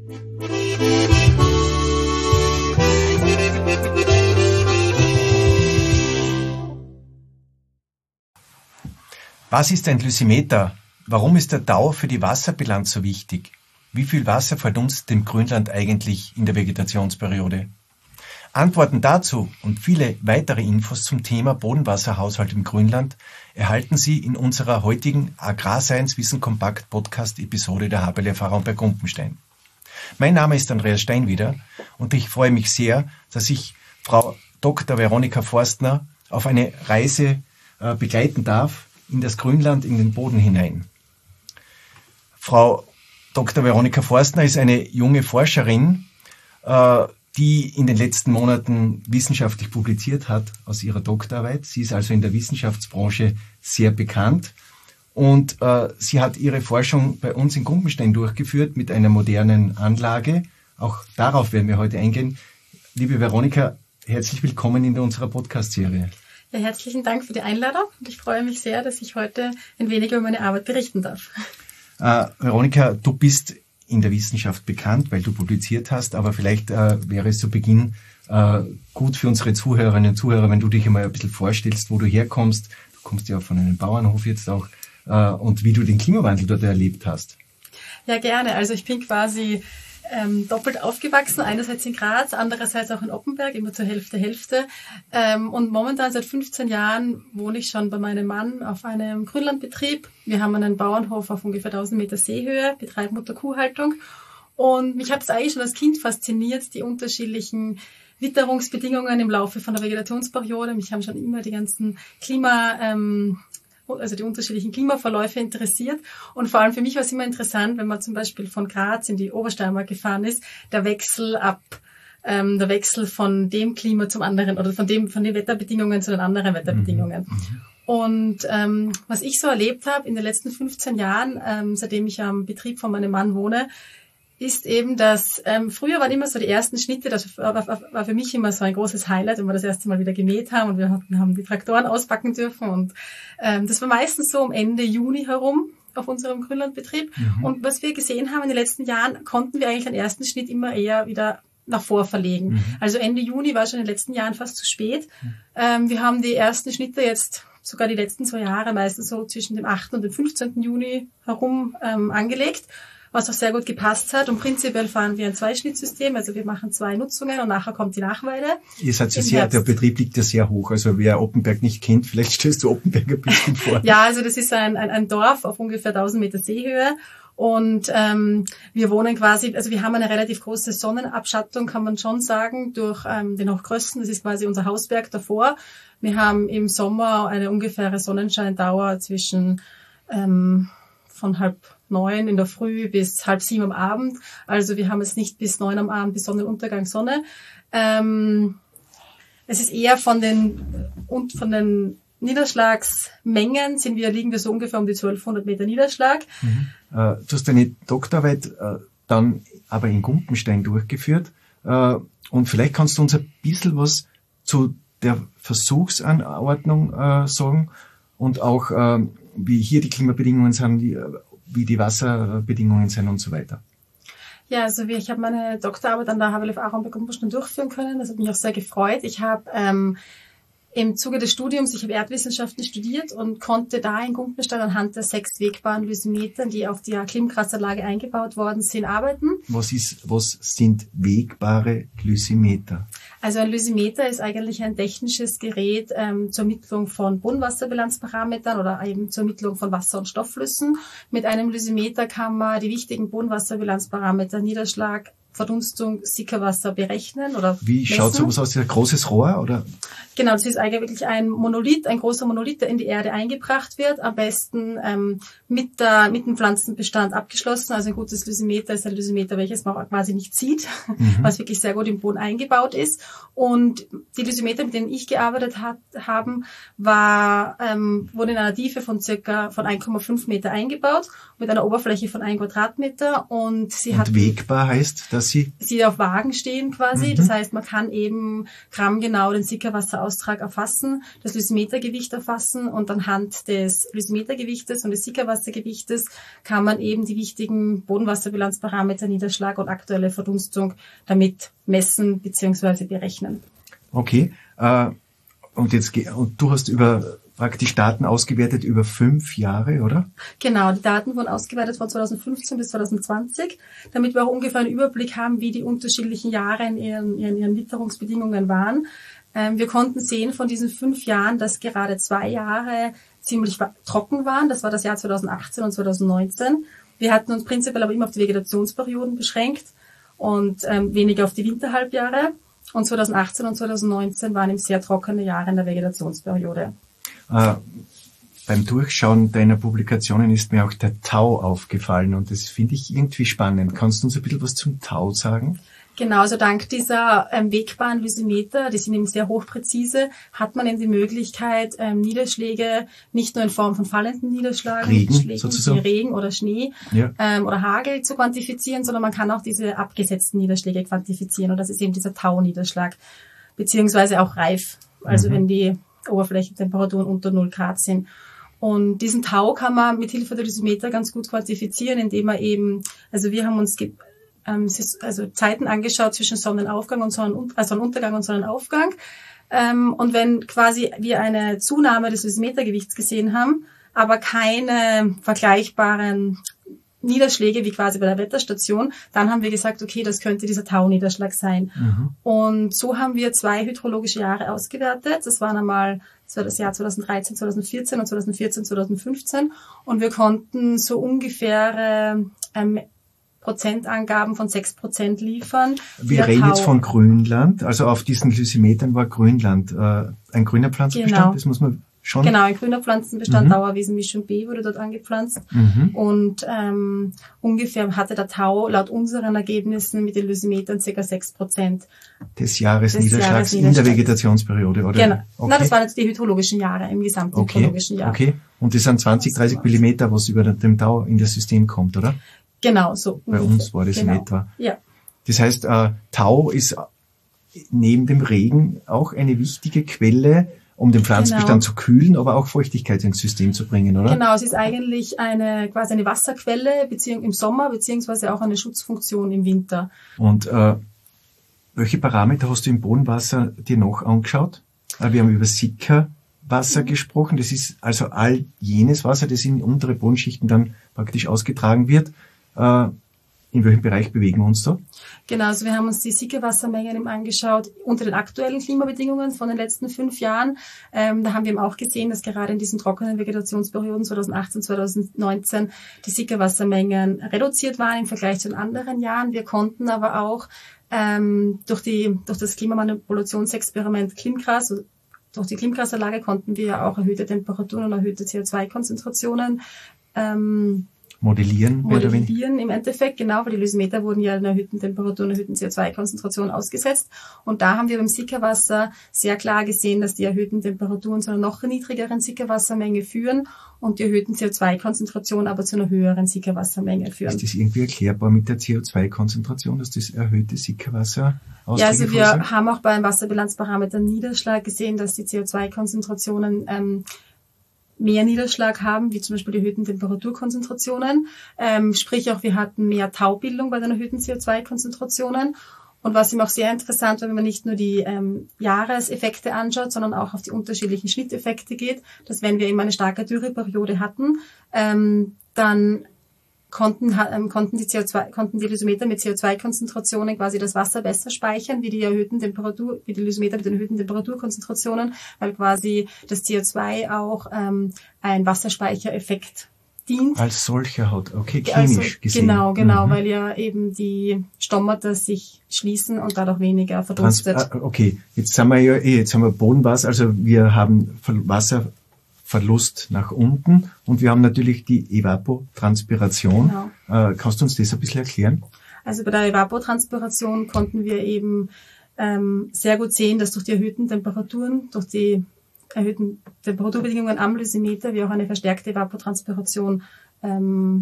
Was ist ein Lysimeter? Warum ist der DAU für die Wasserbilanz so wichtig? Wie viel Wasser verdunst dem Grünland eigentlich in der Vegetationsperiode? Antworten dazu und viele weitere Infos zum Thema Bodenwasserhaushalt im Grünland erhalten Sie in unserer heutigen Agrarscience Wissen Kompakt Podcast Episode der HBL FH bei Gumpenstein. Mein Name ist Andreas Steinwieder und ich freue mich sehr, dass ich Frau Dr. Veronika Forstner auf eine Reise begleiten darf in das Grünland, in den Boden hinein. Frau Dr. Veronika Forstner ist eine junge Forscherin, die in den letzten Monaten wissenschaftlich publiziert hat aus ihrer Doktorarbeit. Sie ist also in der Wissenschaftsbranche sehr bekannt und sie hat ihre Forschung bei uns in Gumpenstein durchgeführt mit einer modernen Anlage. Auch darauf werden wir heute eingehen. Liebe Veronika, herzlich willkommen in unserer Podcast-Serie. Ja, herzlichen Dank für die Einladung und ich freue mich sehr, dass ich heute ein wenig über meine Arbeit berichten darf. Veronika, du bist in der Wissenschaft bekannt, weil du publiziert hast, aber vielleicht wäre es zu Beginn gut für unsere Zuhörerinnen und Zuhörer, wenn du dich einmal ein bisschen vorstellst, wo du herkommst. Du kommst ja auch von einem Bauernhof jetzt auch und wie du den Klimawandel dort erlebt hast. Ja, gerne. Also ich bin quasi doppelt aufgewachsen, einerseits in Graz, andererseits auch in Oppenberg, immer zur Hälfte. Und momentan seit 15 Jahren wohne ich schon bei meinem Mann auf einem Grünlandbetrieb. Wir haben einen Bauernhof auf ungefähr 1000 Meter Seehöhe, betreiben Mutterkuhhaltung. Und mich hat es eigentlich schon als Kind fasziniert, die unterschiedlichen Witterungsbedingungen im Laufe von der Vegetationsperiode. Mich haben schon immer die ganzen die unterschiedlichen Klimaverläufe interessiert. Und vor allem für mich war es immer interessant, wenn man zum Beispiel von Graz in die Obersteiermark gefahren ist, der Wechsel von dem Klima zum anderen oder von den Wetterbedingungen zu den anderen Wetterbedingungen. Und was ich so erlebt habe in den letzten 15 Jahren, seitdem ich am Betrieb von meinem Mann wohne, ist eben, dass früher waren immer so die ersten Schnitte, das war für mich immer so ein großes Highlight, wenn wir das erste Mal wieder gemäht haben und wir haben die Traktoren auspacken dürfen und das war meistens so um Ende Juni herum auf unserem Grünlandbetrieb. Und was wir gesehen haben in den letzten Jahren, konnten wir eigentlich den ersten Schnitt immer eher wieder nach vor verlegen. Also Ende Juni war schon in den letzten Jahren fast zu spät. Wir haben die ersten Schnitte jetzt sogar die letzten 2 Jahre meistens so zwischen dem 8. und dem 15. Juni herum angelegt, was auch sehr gut gepasst hat. Und prinzipiell fahren wir ein Zweischnittsystem, also wir machen 2 Nutzungen und nachher kommt die Nachweide. Ihr seid der Betrieb liegt ja sehr hoch, also wer Oppenberg nicht kennt, vielleicht stellst du Oppenberg ein bisschen vor. Ja, also das ist ein Dorf auf ungefähr 1000 Meter Seehöhe und wir wohnen quasi, also wir haben eine relativ große Sonnenabschattung, kann man schon sagen, durch den Hochkrösten, das ist quasi unser Hausberg davor. Wir haben im Sommer eine ungefähre Sonnenscheindauer zwischen von 8:30 in der Früh bis 6:30 am Abend. Also wir haben es nicht bis 9 am Abend bis Sonnenuntergang Sonne. Es ist eher von den Niederschlagsmengen liegen wir so ungefähr um die 1200 Meter Niederschlag. Du hast deine Doktorarbeit dann aber in Gumpenstein durchgeführt. Und vielleicht kannst du uns ein bisschen was zu der Versuchsanordnung sagen und auch wie hier die Klimabedingungen sind, wie die Wasserbedingungen sind und so weiter. Ja, also ich habe meine Doktorarbeit an der HWL FH bei Gumpenstein durchführen können. Das hat mich auch sehr gefreut. Ich habe im Zuge des Studiums, ich habe Erdwissenschaften studiert und konnte da in Gumpenstein anhand der 6 wegbaren Lysimetern, die auf der Klimkratzanlage eingebaut worden sind, arbeiten. Was sind wegbare Lysimeter? Also ein Lysimeter ist eigentlich ein technisches Gerät zur Ermittlung von Bodenwasserbilanzparametern oder eben zur Ermittlung von Wasser- und Stoffflüssen. Mit einem Lysimeter kann man die wichtigen Bodenwasserbilanzparameter, Niederschlag, Verdunstung, Sickerwasser berechnen oder Wie messen. Schaut sowas aus? Ein großes Rohr oder? Genau, das ist eigentlich wirklich ein großer Monolith, der in die Erde eingebracht wird. Am besten mit dem Pflanzenbestand abgeschlossen. Also ein gutes Lysimeter ist ein Lysimeter, welches man quasi nicht sieht, was wirklich sehr gut im Boden eingebaut ist. Und die Lysimeter, mit denen ich gearbeitet haben, wurden in einer Tiefe von 1,5 Meter eingebaut, mit einer Oberfläche von 1 Quadratmeter. Und wegbar heißt, dass dass sie auf Wagen stehen quasi. Das heißt, man kann eben grammgenau den Sickerwasseraustrag erfassen, das Lysimetergewicht erfassen und anhand des Lysimetergewichtes und des Sickerwassergewichtes kann man eben die wichtigen Bodenwasserbilanzparameter, Niederschlag und aktuelle Verdunstung damit messen bzw. berechnen. Okay. Und du hast praktisch Daten ausgewertet über 5 Jahre, oder? Genau, die Daten wurden ausgewertet von 2015 bis 2020, damit wir auch ungefähr einen Überblick haben, wie die unterschiedlichen Jahre in ihren Witterungsbedingungen waren. Wir konnten sehen von diesen 5 Jahren, dass gerade 2 Jahre ziemlich trocken waren. Das war das Jahr 2018 und 2019. Wir hatten uns prinzipiell aber immer auf die Vegetationsperioden beschränkt und weniger auf die Winterhalbjahre. Und 2018 und 2019 waren eben sehr trockene Jahre in der Vegetationsperiode. Beim Durchschauen deiner Publikationen ist mir auch der Tau aufgefallen und das finde ich irgendwie spannend. Kannst du uns ein bisschen was zum Tau sagen? Genau, also dank dieser wegbaren Lysimeter, die sind eben sehr hochpräzise, hat man eben die Möglichkeit, Niederschläge nicht nur in Form von fallenden Niederschlägen, wie Regen oder Schnee oder Hagel zu quantifizieren, sondern man kann auch diese abgesetzten Niederschläge quantifizieren und das ist eben dieser Tau-Niederschlag, beziehungsweise auch Reif, also wenn die Oberflächentemperaturen unter 0 Grad sind. Und diesen Tau kann man mit Hilfe der Lysimeter ganz gut quantifizieren, indem man eben, also wir haben uns Zeiten angeschaut zwischen Sonnenaufgang und Sonnenuntergang und Sonnenaufgang. Und wenn quasi wir eine Zunahme des Lysimetergewichts gesehen haben, aber keine vergleichbaren Niederschläge wie quasi bei der Wetterstation, dann haben wir gesagt, okay, das könnte dieser Tau-Niederschlag sein. Und so haben wir 2 hydrologische Jahre ausgewertet. Das war das Jahr 2013, 2014 und 2014, 2015. Und wir konnten so ungefähr Prozentangaben von 6% liefern. Wir reden jetzt von Grönland, also auf diesen Lysimetern war Grönland ein grüner Pflanzenbestand, genau. Das muss man schon. Genau, ein grüner Pflanzenbestand, Dauerwiesenmischung B wurde dort angepflanzt und ungefähr hatte der Tau laut unseren Ergebnissen mit den Lysimetern ca. 6% des Jahresniederschlags in der Vegetationsperiode, oder? Genau. Okay. Na, das waren jetzt die hydrologischen Jahre im gesamten hydrologischen Jahr. Okay, und das sind 20-30 Millimeter, was über dem Tau in das System kommt, oder? Genau, so. Bei uns war das in etwa. Ja. Das heißt, Tau ist neben dem Regen auch eine wichtige Quelle, um den Pflanzenbestand zu kühlen, aber auch Feuchtigkeit ins System zu bringen, oder? Genau, es ist eigentlich quasi eine Wasserquelle im Sommer, beziehungsweise auch eine Schutzfunktion im Winter. Und welche Parameter hast du im Bodenwasser dir noch angeschaut? Wir haben über Sickerwasser gesprochen. Das ist also all jenes Wasser, das in untere Bodenschichten dann praktisch ausgetragen wird. In welchem Bereich bewegen wir uns da? Genau, also wir haben uns die Sickerwassermengen eben angeschaut unter den aktuellen Klimabedingungen von den letzten 5 Jahren. Da haben wir eben auch gesehen, dass gerade in diesen trockenen Vegetationsperioden 2018, 2019 die Sickerwassermengen reduziert waren im Vergleich zu den anderen Jahren. Wir konnten aber auch durch das Klimamanipulationsexperiment Klimgras, also durch die Klimgrasanlage konnten wir auch erhöhte Temperaturen und erhöhte CO2-Konzentrationen modellieren im Endeffekt, genau, weil die Lysimeter wurden ja in erhöhten Temperaturen, erhöhten CO2-Konzentrationen ausgesetzt. Und da haben wir beim Sickerwasser sehr klar gesehen, dass die erhöhten Temperaturen zu einer noch niedrigeren Sickerwassermenge führen und die erhöhten CO2-Konzentrationen aber zu einer höheren Sickerwassermenge führen. Ist das irgendwie erklärbar mit der CO2-Konzentration, dass das erhöhte Sickerwasser Austräge Ja, also wir haben auch beim Wasserbilanzparameter Niederschlag gesehen, dass die CO2-Konzentrationen mehr Niederschlag haben, wie zum Beispiel die erhöhten Temperaturkonzentrationen. Sprich auch, wir hatten mehr Taubildung bei den erhöhten CO2-Konzentrationen. Und was eben auch sehr interessant war, wenn man nicht nur die Jahreseffekte anschaut, sondern auch auf die unterschiedlichen Schnitteffekte geht, dass wenn wir eben eine starke Dürreperiode hatten, dann konnten die Lysimeter mit CO2-Konzentrationen quasi das Wasser besser speichern, wie die Lysimeter mit den erhöhten Temperaturkonzentrationen, weil quasi das CO2 auch ein Wasserspeichereffekt dient. Als solcher hat, okay, chemisch gesehen. Genau, weil ja eben die Stomata sich schließen und dadurch weniger verdunstet. Okay, jetzt haben wir Bodenwasser, also wir haben Wasserverlust nach unten und wir haben natürlich die Evapotranspiration. Genau. Kannst du uns das ein bisschen erklären? Also bei der Evapotranspiration konnten wir eben sehr gut sehen, dass durch die erhöhten Temperaturen, durch die erhöhten Temperaturbedingungen am Lysimeter wir auch eine verstärkte Evapotranspiration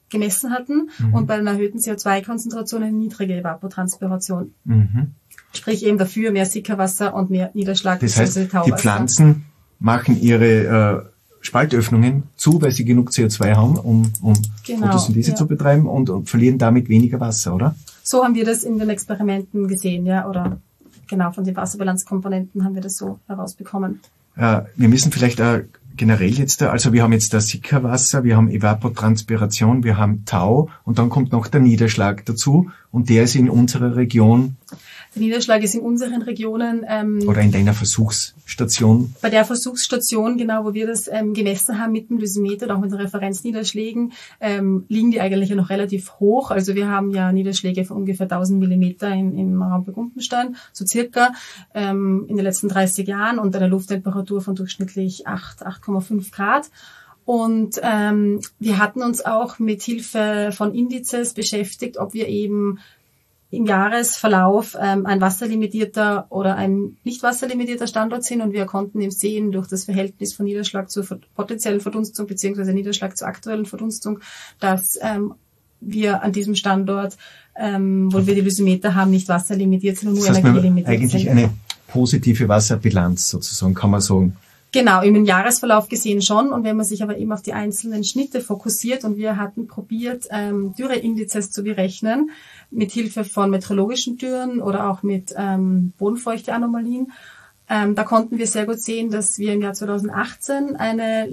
gemessen hatten und bei einer erhöhten CO2-Konzentration eine niedrige Evapotranspiration. Sprich eben dafür mehr Sickerwasser und mehr Niederschlag. Das heißt, die Pflanzen machen ihre Spaltöffnungen zu, weil sie genug CO2 haben, um Photosynthese zu betreiben und verlieren damit weniger Wasser, oder? So haben wir das in den Experimenten gesehen, ja, oder genau, von den Wasserbilanzkomponenten haben wir das so herausbekommen. Wir müssen vielleicht generell jetzt, also wir haben jetzt das Sickerwasser, wir haben Evapotranspiration, wir haben Tau und dann kommt noch der Niederschlag dazu und der ist in unserer Region. Der Niederschlag ist in unseren Regionen. Oder in deiner Versuchsstation. Bei der Versuchsstation, genau, wo wir das gemessen haben mit dem Lysimeter oder auch mit den Referenzniederschlägen, liegen die eigentlich ja noch relativ hoch. Also wir haben ja Niederschläge von ungefähr 1000 Millimeter im Raumburg-Umpenstein, so circa, in den letzten 30 Jahren und eine Lufttemperatur von durchschnittlich 8,5 Grad. Und wir hatten uns auch mit Hilfe von Indizes beschäftigt, ob wir eben im Jahresverlauf ein wasserlimitierter oder ein nicht wasserlimitierter Standort sind und wir konnten eben sehen durch das Verhältnis von Niederschlag zur potenziellen Verdunstung bzw. Niederschlag zur aktuellen Verdunstung, dass wir an diesem Standort, wo wir die Lysimeter haben, nicht wasserlimitiert sind und nur energielimitiert sind. Eigentlich eine positive Wasserbilanz sozusagen, kann man sagen. Genau, im Jahresverlauf gesehen schon. Und wenn man sich aber eben auf die einzelnen Schnitte fokussiert und wir hatten probiert, Dürreindizes zu berechnen, mit Hilfe von meteorologischen Dürren oder auch mit Bodenfeuchteanomalien, da konnten wir sehr gut sehen, dass wir im Jahr 2018 eine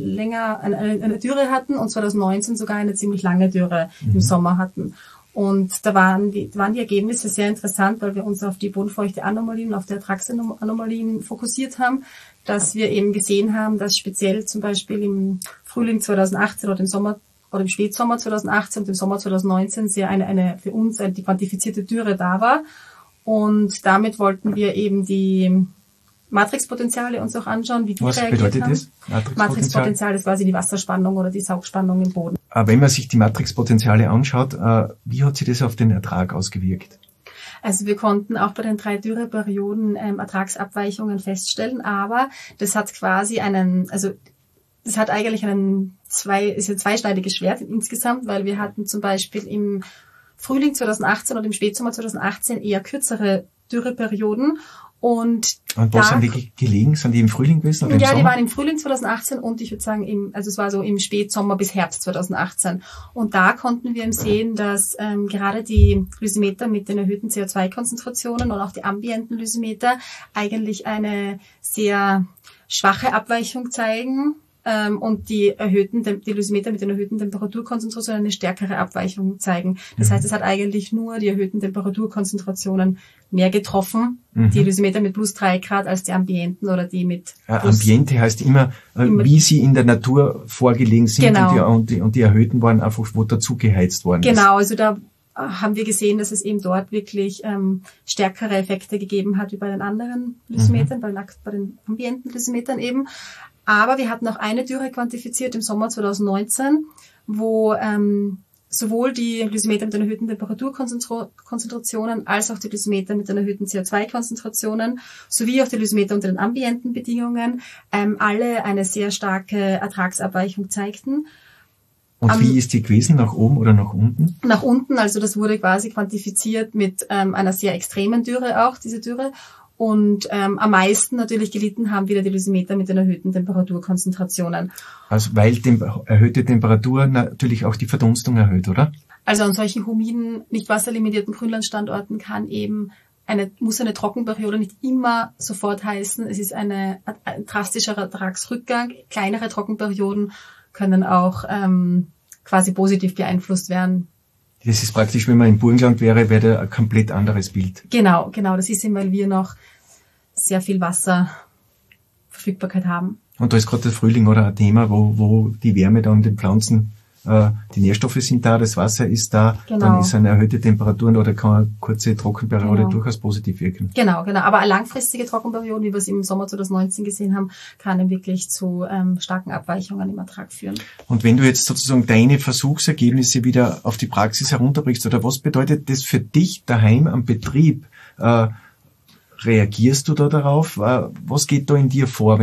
Dürre hatten und 2019 sogar eine ziemlich lange Dürre im Sommer hatten. Und da waren die Ergebnisse sehr interessant, weil wir uns auf die Bodenfeuchteanomalien, auf die Ertragsanomalien fokussiert haben, dass wir eben gesehen haben, dass speziell zum Beispiel im Frühling 2018 oder im Sommer oder im Spätsommer 2018 und im Sommer 2019 sehr eine für uns die quantifizierte Dürre da war. Und damit wollten wir eben die Matrixpotenziale uns auch anschauen, wie die reagiert haben. Was bedeutet das? Matrixpotenzial ist quasi die Wasserspannung oder die Saugspannung im Boden. Aber wenn man sich die Matrixpotenziale anschaut, wie hat sich das auf den Ertrag ausgewirkt? Also wir konnten auch bei den 3 Dürreperioden Ertragsabweichungen feststellen, aber das hat quasi das hat eigentlich ein zweischneidiges Schwert insgesamt, weil wir hatten zum Beispiel im Frühling 2018 und im Spätsommer 2018 eher kürzere Dürreperioden. Und wo sind die gelegen? Sind die im Frühling gewesen oder im Sommer? Ja, die waren im Frühling 2018 und ich würde sagen, es war so im Spätsommer bis Herbst 2018. Und da konnten wir eben sehen, dass gerade die Lysimeter mit den erhöhten CO2-Konzentrationen und auch die ambienten Lysimeter eigentlich eine sehr schwache Abweichung zeigen. Und die Lysimeter mit den erhöhten Temperaturkonzentrationen eine stärkere Abweichung zeigen. Das heißt, es hat eigentlich nur die erhöhten Temperaturkonzentrationen mehr getroffen, die Lysimeter mit plus 3 Grad als die Ambienten oder die mit Ambiente heißt immer, wie sie in der Natur vorgelegen sind, genau. und die erhöhten waren einfach, wo dazu geheizt worden ist. Genau, also da haben wir gesehen, dass es eben dort wirklich stärkere Effekte gegeben hat wie bei den anderen Lysimetern, bei den ambienten Lysimetern eben. Aber wir hatten auch eine Dürre quantifiziert im Sommer 2019, wo sowohl die Lysimeter mit den erhöhten Temperaturkonzentrationen als auch die Lysimeter mit den erhöhten CO2-Konzentrationen sowie auch die Lysimeter unter den ambienten Bedingungen alle eine sehr starke Ertragsabweichung zeigten. Und wie ist die gewesen? Nach oben oder nach unten? Nach unten, also das wurde quasi quantifiziert mit einer sehr extremen Dürre auch, diese Dürre. Und am meisten natürlich gelitten haben wieder die Lysimeter mit den erhöhten Temperaturkonzentrationen. Also weil erhöhte Temperatur natürlich auch die Verdunstung erhöht, oder? Also an solchen humiden, nicht wasserlimitierten Grünlandstandorten muss eine Trockenperiode nicht immer sofort heißen. Es ist ein drastischer Ertragsrückgang. Kleinere Trockenperioden können auch quasi positiv beeinflusst werden. Das ist praktisch, wenn man im Burgenland wäre da ein komplett anderes Bild. Genau. Das ist eben, weil wir noch sehr viel Wasserverfügbarkeit haben. Und da ist gerade der Frühling oder ein Thema, wo die Wärme da in den Pflanzen, die Nährstoffe sind da, das Wasser ist da, dann ist eine erhöhte Temperaturen oder kann eine kurze Trockenperiode durchaus positiv wirken. Genau. Aber eine langfristige Trockenperiode, wie wir es im Sommer 2019 gesehen haben, kann dann wirklich zu starken Abweichungen im Ertrag führen. Und wenn du jetzt sozusagen deine Versuchsergebnisse wieder auf die Praxis herunterbrichst, oder was bedeutet das für dich daheim am Betrieb? Reagierst du da darauf? Was geht da in dir vor, wenn du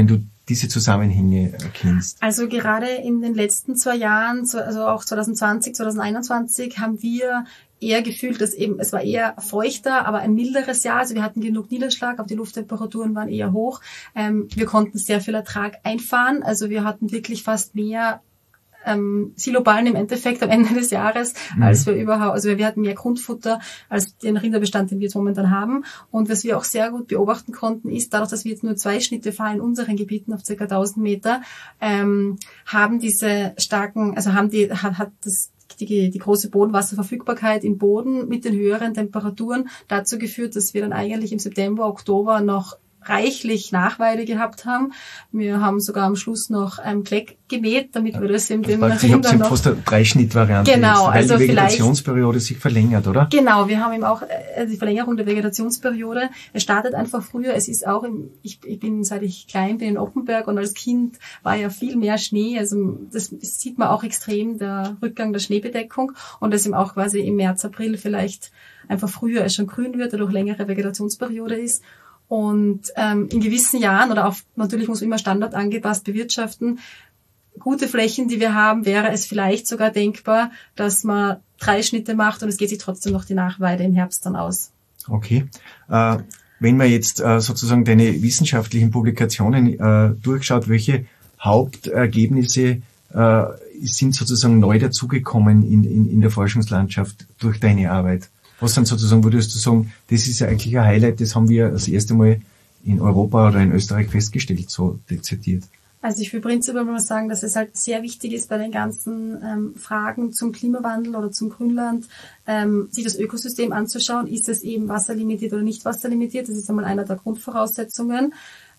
diese Zusammenhänge kennst? Also gerade in den letzten 2 Jahren, also auch 2020, 2021, haben wir eher gefühlt, dass eben, es war eher feuchter, aber ein milderes Jahr. Also wir hatten genug Niederschlag, aber die Lufttemperaturen waren eher hoch. Wir konnten sehr viel Ertrag einfahren. Also wir hatten wirklich fast mehr Siloballen im Endeffekt am Ende des Jahres, als wir überhaupt, also wir hatten mehr Grundfutter als den Rinderbestand, den wir jetzt momentan haben. Und was wir auch sehr gut beobachten konnten, ist, dadurch, dass wir jetzt nur 2 Schnitte fahren in unseren Gebieten auf ca. 1000 Meter, haben diese starken, also hat die große Bodenwasserverfügbarkeit im Boden mit den höheren Temperaturen dazu geführt, dass wir dann eigentlich im September, Oktober noch reichlich Nachweide gehabt haben. Wir haben sogar am Schluss noch Kleck gemäht, damit wir das in den Rindern noch... fast eine 3-Schnitt-Variante genau, weil also die Vegetationsperiode sich verlängert, oder? Genau, wir haben eben auch die Verlängerung der Vegetationsperiode. Es startet einfach früher. Es ist auch, ich bin, seit ich klein bin, in Oppenberg und als Kind war ja viel mehr Schnee. Also das sieht man auch extrem, der Rückgang der Schneebedeckung und das eben auch quasi im März, April vielleicht einfach früher es schon grün wird, dadurch längere Vegetationsperiode ist. Und in gewissen Jahren, oder auch natürlich muss man immer standardangepasst bewirtschaften, gute Flächen, die wir haben, wäre es vielleicht sogar denkbar, dass man 3 Schnitte macht und es geht sich trotzdem noch die Nachweide im Herbst dann aus. Okay. Wenn man jetzt sozusagen deine wissenschaftlichen Publikationen durchschaut, welche Hauptergebnisse sind sozusagen neu dazugekommen in der Forschungslandschaft durch deine Arbeit? Was sind sozusagen, würdest du sagen, das ist ja eigentlich ein Highlight, das haben wir das erste Mal in Europa oder in Österreich festgestellt, so dezidiert? Also ich will prinzipiell mal sagen, dass es halt sehr wichtig ist bei den ganzen Fragen zum Klimawandel oder zum Grünland, sich das Ökosystem anzuschauen. Ist es eben wasserlimitiert oder nicht wasserlimitiert? Das ist einmal einer der Grundvoraussetzungen.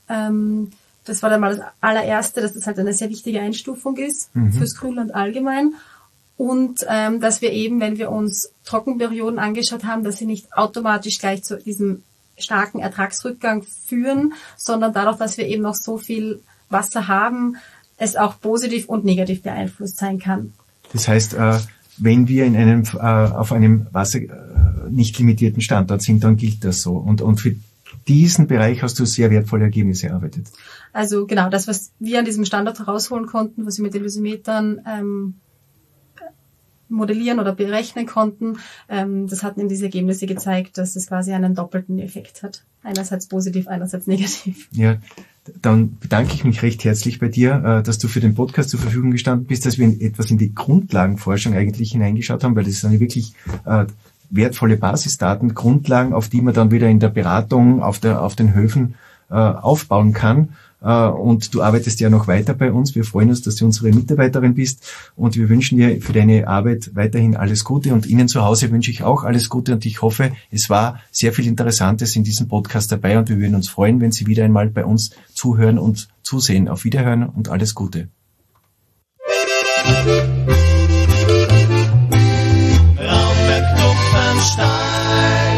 Das war dann mal das allererste, dass das halt eine sehr wichtige Einstufung ist fürs Grünland allgemein. Und dass wir eben, wenn wir uns Trockenperioden angeschaut haben, dass sie nicht automatisch gleich zu diesem starken Ertragsrückgang führen, sondern dadurch, dass wir eben noch so viel Wasser haben, es auch positiv und negativ beeinflusst sein kann. Das heißt, wenn wir in einem auf einem Wasser nicht limitierten Standort sind, dann gilt das so. Und für diesen Bereich hast du sehr wertvolle Ergebnisse erarbeitet. Also genau, das, was wir an diesem Standort herausholen konnten, was wir mit den Lysimetern modellieren oder berechnen konnten, das hatten eben diese Ergebnisse gezeigt, dass es quasi einen doppelten Effekt hat. Einerseits positiv, einerseits negativ. Ja, dann bedanke ich mich recht herzlich bei dir, dass du für den Podcast zur Verfügung gestanden bist, dass wir etwas in die Grundlagenforschung eigentlich hineingeschaut haben, weil das sind wirklich wertvolle Basisdaten, Grundlagen, auf die man dann wieder in der Beratung auf den Höfen aufbauen kann. Und du arbeitest ja noch weiter bei uns. Wir freuen uns, dass du unsere Mitarbeiterin bist und wir wünschen dir für deine Arbeit weiterhin alles Gute und Ihnen zu Hause wünsche ich auch alles Gute und ich hoffe, es war sehr viel Interessantes in diesem Podcast dabei und wir würden uns freuen, wenn Sie wieder einmal bei uns zuhören und zusehen. Auf Wiederhören und alles Gute. Raumberg Kupfenstein.